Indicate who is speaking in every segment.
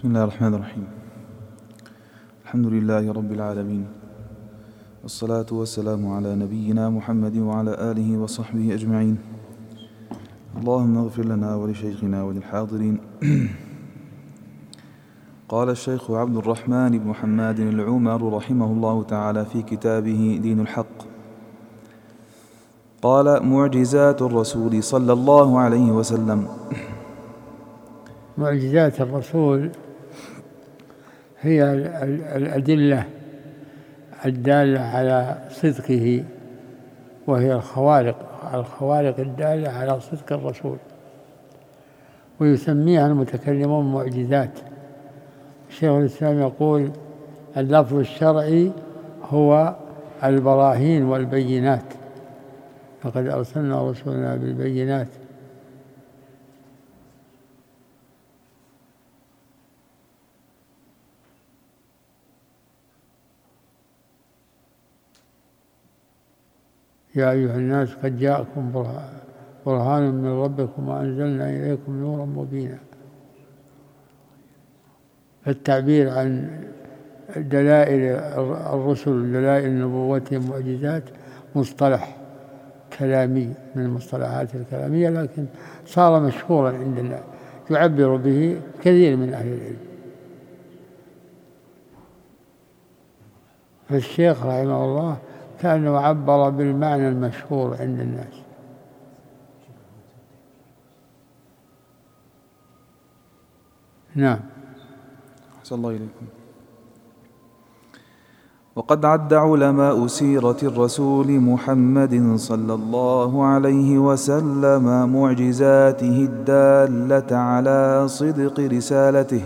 Speaker 1: بسم الله الرحمن الرحيم. الحمد لله رب العالمين، والصلاة والسلام على نبينا محمد وعلى آله وصحبه أجمعين. اللهم اغفر لنا ولشيخنا وللحاضرين. قال الشيخ عبد الرحمن بن محمد العمر رحمه الله تعالى في كتابه دين الحق، قال: معجزات الرسول صلى الله عليه وسلم.
Speaker 2: معجزات الرسول هي الأدلة الدالة على صدقه، وهي الخوارق الدالة على صدق الرسول، ويسميها المتكلمون معجزات. شيخ الإسلام يقول: اللفظ الشرعي هو البراهين والبينات، لقد أرسلنا رسولنا بالبينات. يا أيها الناس قد جاءكم برهان من ربكم وأنزلنا إليكم نورا مبينا. فالتعبير عن دلائل الرسل، دلائل نبوتهم، معجزات، مصطلح كلامي من المصطلحات الكلامية، لكن صار مشهورا عندنا، يعبر به كثير من أهل العلم. فالشيخ رحمه الله كأنه عبر بالمعنى المشهور عند الناس. نعم.
Speaker 1: أحسن الله إليكم. وقد عد علماء سيرة الرسول محمد صلى الله عليه وسلم معجزاته الدالة على صدق رسالته.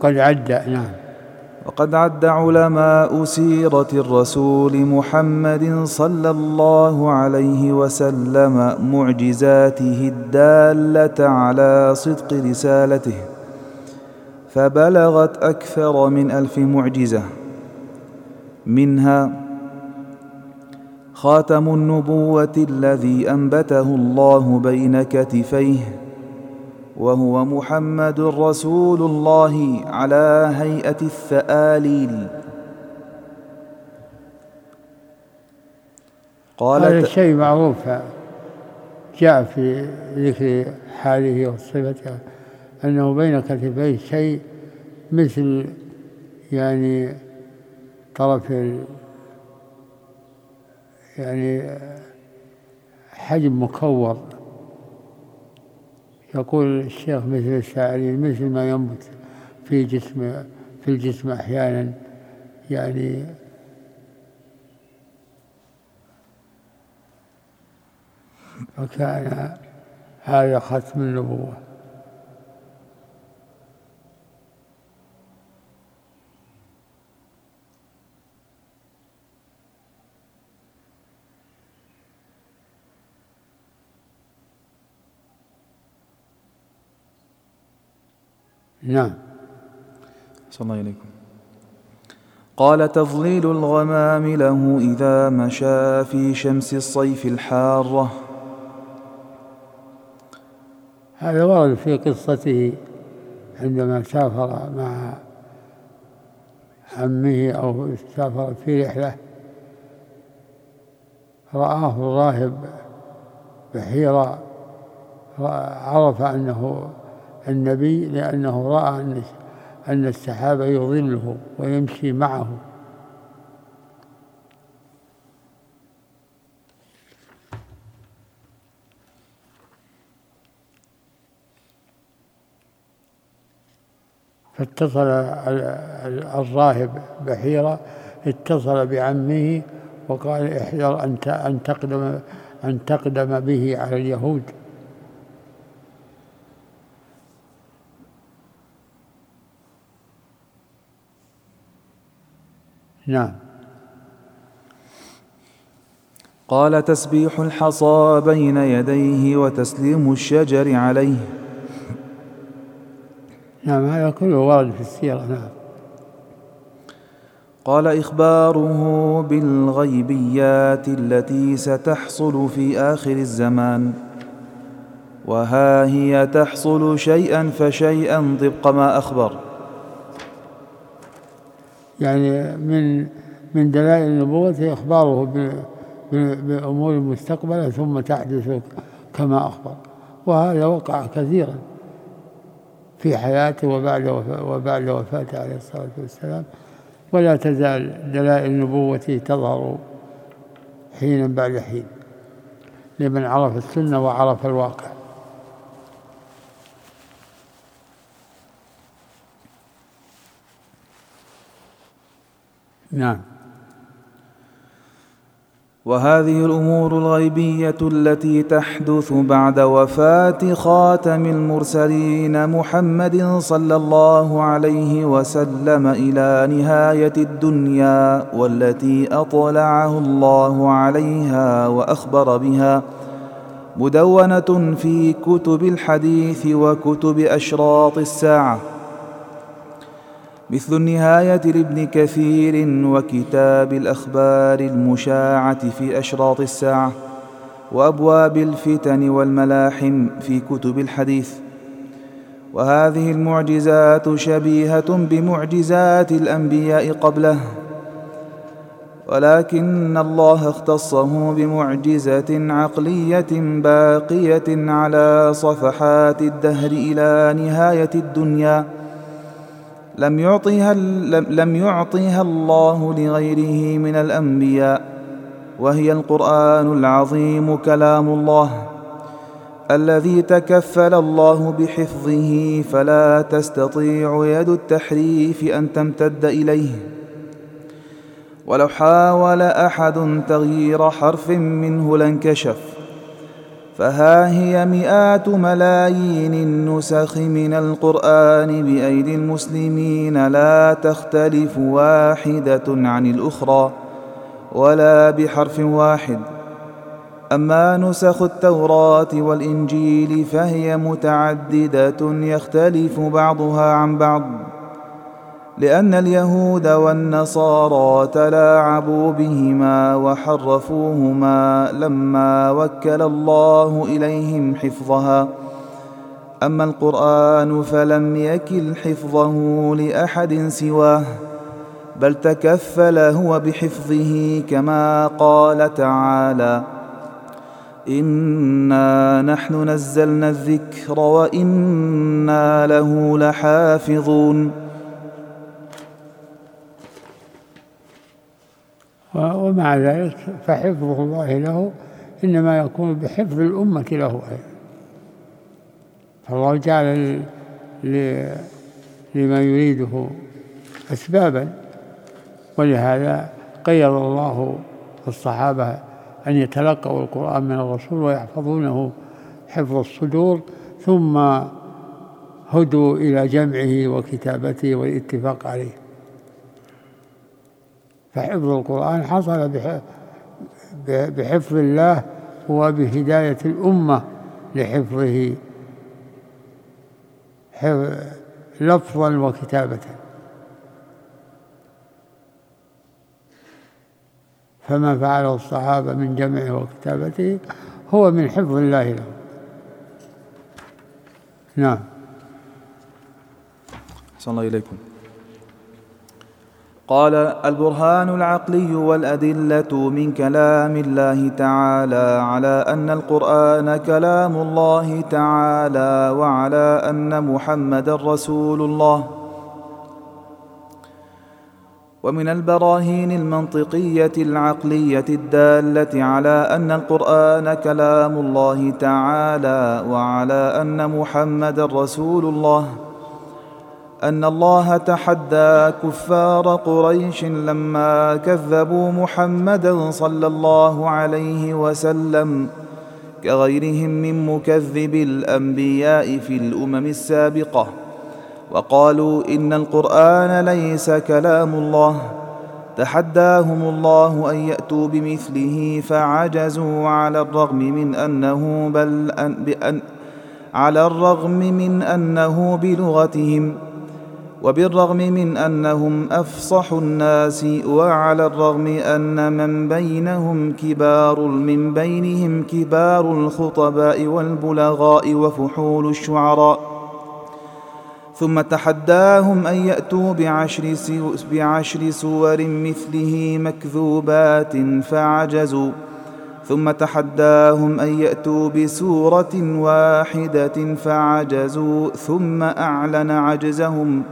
Speaker 1: وقد عد علماء سيرة الرسول محمد صلى الله عليه وسلم معجزاته الدالة على صدق رسالته، فبلغت أكثر من 1000 معجزة، منها خاتم النبوة الذي أنبته الله بين كتفيه، وهو محمد رسول الله على هيئة الثآليل.
Speaker 2: هذا الشيء معروف، جاء في ذكر حاله وصفته أنه بين كتفيه شيء مثل طرف حجم مكور. يقول الشيخ مثل السائلين، مثل ما ينبت في الجسم أحيانا، فكان هذا ختم النبوة. نعم.
Speaker 1: صلى الله عليكم. قال: تظليل الغمام له إذا مشى في شمس الصيف الحارة.
Speaker 2: هذا ورد في قصته عندما سافر مع عمه أو سافر في رحلة، رآه الراهب بحيرة، عرف أنه النبي لأنه رأى أن السحاب يظله ويمشي معه. فاتصل الراهب بحيرة، اتصل بعمه وقال: احذر أن تقدم به على اليهود. نعم.
Speaker 1: قال: تسبيح الحصى بين يديه وتسليم الشجر عليه.
Speaker 2: نعم، هذا كله ورد في السيرة. نعم.
Speaker 1: قال: إخباره بالغيبيات التي ستحصل في آخر الزمان، وها هي تحصل شيئا فشيئا طبق ما أخبر.
Speaker 2: يعني من دلائل النبوة إخباره بأمور مستقبلة ثم تحدث كما أخبر، وهذا وقع كثيرا في حياته وبعد وفاته عليه الصلاة والسلام، ولا تزال دلائل النبوة تظهر حينا بعد حين لمن عرف السنة وعرف الواقع. نعم.
Speaker 1: وهذه الأمور الغيبية التي تحدث بعد وفاة خاتم المرسلين محمد صلى الله عليه وسلم إلى نهاية الدنيا، والتي أطلعه الله عليها وأخبر بها، مدونة في كتب الحديث وكتب أشراط الساعة، مثل النهاية لابن كثير وكتاب الأخبار المشاعة في أشراط الساعة، وأبواب الفتن والملاحم في كتب الحديث. وهذه المعجزات شبيهة بمعجزات الأنبياء قبله، ولكن الله اختصه بمعجزة عقلية باقية على صفحات الدهر إلى نهاية الدنيا، لم يعطيها الله لغيره من الأنبياء، وهي القرآن العظيم كلام الله الذي تكفل الله بحفظه، فلا تستطيع يد التحريف أن تمتد إليه، ولو حاول أحد تغيير حرف منه لانكشف. فها هي مئات ملايين النسخ من القرآن بأيدي المسلمين، لا تختلف واحدة عن الأخرى ولا بحرف واحد. أما نسخ التوراة والإنجيل فهي متعددة يختلف بعضها عن بعض، لأن اليهود والنصارى تلاعبوا بهما وحرفوهما لما وكل الله إليهم حفظها. أما القرآن فلم يكل حفظه لأحد سواه، بل تكفل هو بحفظه، كما قال تعالى: إنا نحن نزلنا الذكر وإنا له لحافظون.
Speaker 2: ومع ذلك فحفظه الله له إنما يكون بحفظ الأمة له أيضا، فالله جعل لما يريده أسبابا، ولهذا قيض الله الصحابة أن يتلقوا القرآن من الرسول ويحفظونه حفظ الصدور، ثم هدوا إلى جمعه وكتابته والاتفاق عليه. فحفظ القرآن حصل بحفظ الله وبهداية الأمة لحفظه لفظا وكتابة. فما فعله الصحابة من جمعه وكتابته هو من حفظ الله له. نعم.
Speaker 1: أحسن الله إليكم. قال: البرهان العقلي والأدلة من كلام الله تعالى على أن القرآن كلام الله تعالى، وعلى أن محمدًا رسول الله. ومن البراهين المنطقية العقلية الدالة على أن القرآن كلام الله تعالى وعلى أن محمدًا رسول الله أن الله تحدى كفار قريش لما كذبوا محمدًا صلى الله عليه وسلم، كغيرهم من مكذب الأنبياء في الأمم السابقة، وقالوا إن القرآن ليس كلام الله. تحداهم الله أن يأتوا بمثله فعجزوا، على الرغم من أنه بلغتهم، وبالرغم من أنهم أفصح الناس، وعلى الرغم أن من بينهم كبار الخطباء والبلغاء وفحول الشعراء. ثم تحداهم أن يأتوا بعشر سور مثله مكذوبات فعجزوا ثم تحداهم أن يأتوا بسورة واحدة فعجزوا ثم أعلن عجزهم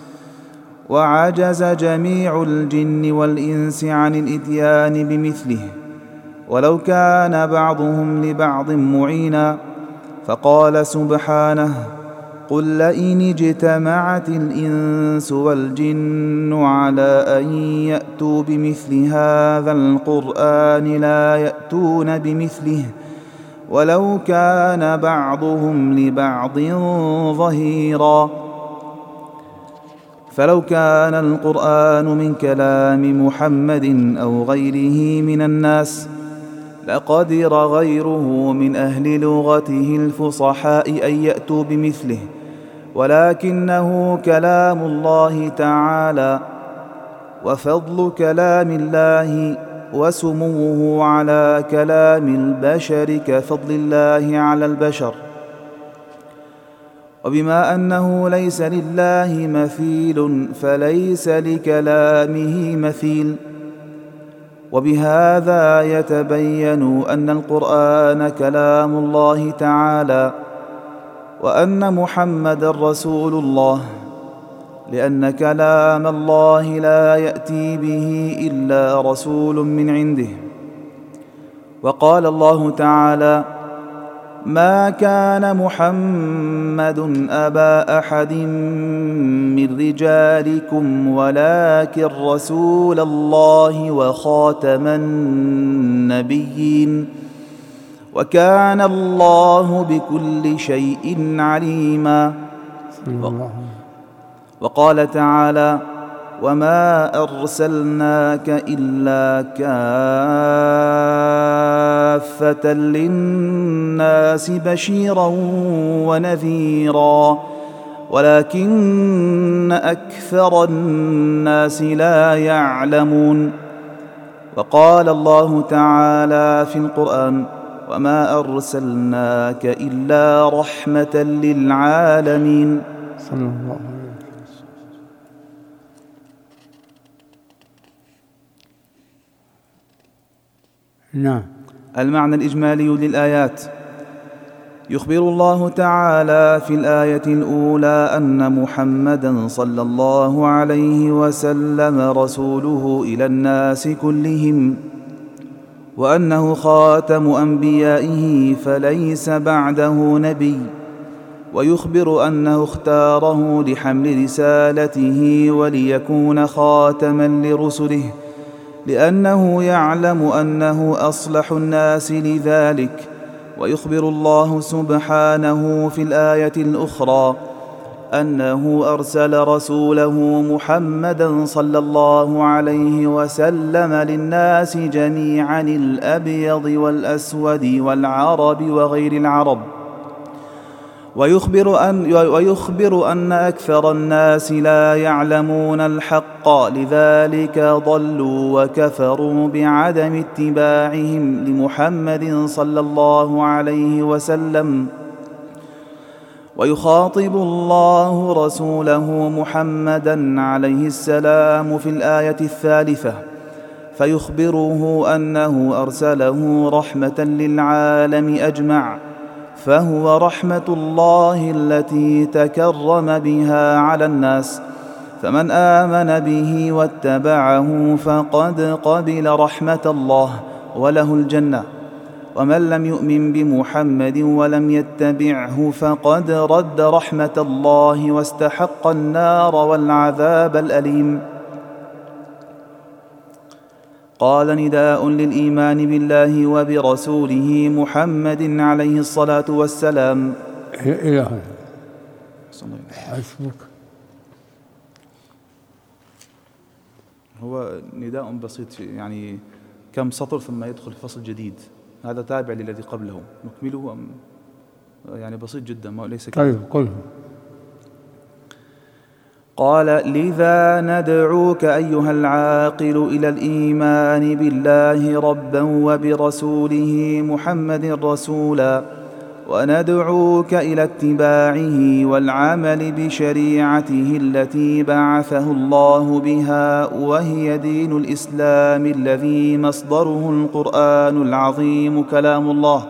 Speaker 1: وعجز جميع الجن والإنس عن الإتيان بمثله ولو كان بعضهم لبعض معينا. فقال سبحانه: قل لئن اجتمعت الإنس والجن على أن يأتوا بمثل هذا القرآن لا يأتون بمثله ولو كان بعضهم لبعض ظهيرا. فلو كان القرآن من كلام محمد أو غيره من الناس لقدر غيره من أهل لغته الفصحاء أن يأتوا بمثله، ولكنه كلام الله تعالى، وفضل كلام الله وسموه على كلام البشر كفضل الله على البشر. وبما أنه ليس لله مثيل فليس لكلامه مثيل. وبهذا يتبين أن القرآن كلام الله تعالى وأن محمدًا رسول الله، لأن كلام الله لا يأتي به إلا رسول من عنده. وقال الله تعالى: ما كان محمد أبا أحد من رجالكم ولكن رسول الله وخاتم النبيين وكان الله بكل شيء عليما. وقال تعالى: وما أرسلناك إلا كافة للناس بشيرا ونذيرا ولكن أكثر الناس لا يعلمون. وقال الله تعالى في القرآن: وما أرسلناك إلا رحمة للعالمين.
Speaker 2: صلى الله عليه وسلم. نعم.
Speaker 1: المعنى الإجمالي للآيات: يخبر الله تعالى في الآية الأولى أن محمدًا صلى الله عليه وسلم رسوله إلى الناس كلهم، وأنه خاتم أنبيائه فليس بعده نبي، ويخبر أنه اختاره لحمل رسالته وليكون خاتمًا لرسله، لأنه يعلم أنه أصلح الناس لذلك. ويخبر الله سبحانه في الآية الأخرى أنه أرسل رسوله محمدًا صلى الله عليه وسلم للناس جميعًا، الأبيض والأسود والعرب وغير العرب. ويخبر أن أكثر الناس لا يعلمون الحق، لذلك ضلوا وكفروا بعدم اتباعهم لمحمد صلى الله عليه وسلم. ويخاطب الله رسوله محمدًا عليه السلام في الآية الثالثة فيخبره أنه أرسله رحمة للعالم أجمع، فهو رحمة الله التي تكرم بها على الناس، فمن آمن به واتبعه فقد قبل رحمة الله وله الجنة، ومن لم يؤمن بمحمد ولم يتبعه فقد رد رحمة الله واستحق النار والعذاب الأليم. قال: نداء للإيمان بالله وبرسوله محمد عليه الصلاة والسلام.
Speaker 2: إلهي حسبك.
Speaker 1: هو نداء بسيط، يعني كم سطر ثم يدخل فصل جديد، هذا تابع للذي قبله. نكمله يعني بسيط جدا، ما ليس كذا.
Speaker 2: طيب قل.
Speaker 1: قال: لذا ندعوك أيها العاقل إلى الإيمان بالله ربا وبرسوله محمد رسولا، وندعوك إلى اتباعه والعمل بشريعته التي بعثه الله بها، وهي دين الإسلام الذي مصدره القرآن العظيم كلام الله،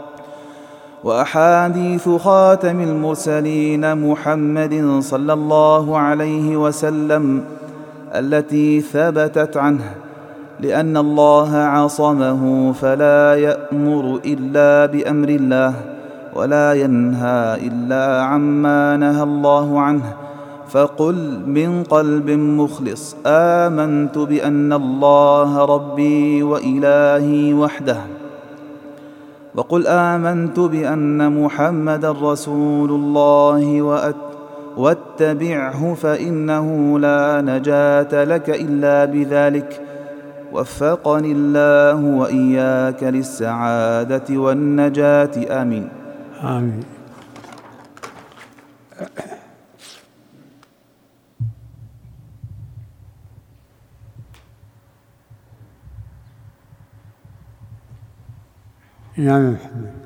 Speaker 1: وأحاديث خاتم المرسلين محمد صلى الله عليه وسلم التي ثبتت عنه، لأن الله عصمه فلا يأمر إلا بأمر الله ولا ينهى إلا عما نهى الله عنه. فقل من قلب مخلص: آمنت بأن الله ربي وإلهي وحده. وقل آمنت بأن محمدًا رسول الله واتبعه، فإنه لا نجاة لك إلا بذلك. وفقني الله وإياك للسعادة والنجاة، آمين.
Speaker 2: آمين. نعم محمد.